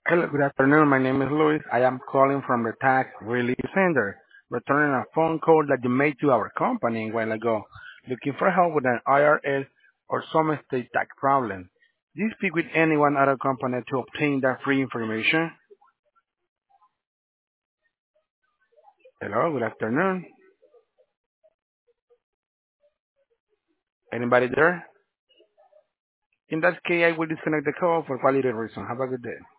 Hello, good afternoon. My name is Luis. I am calling from the Tax Relief Center, returning a phone call that you made to our company a while ago, looking for help with an IRS or some state tax problem. Did you speak with anyone at our company to obtain that free information? Hello, good afternoon. Anybody there? In that case, I will disconnect the call for quality reason. Have a good day.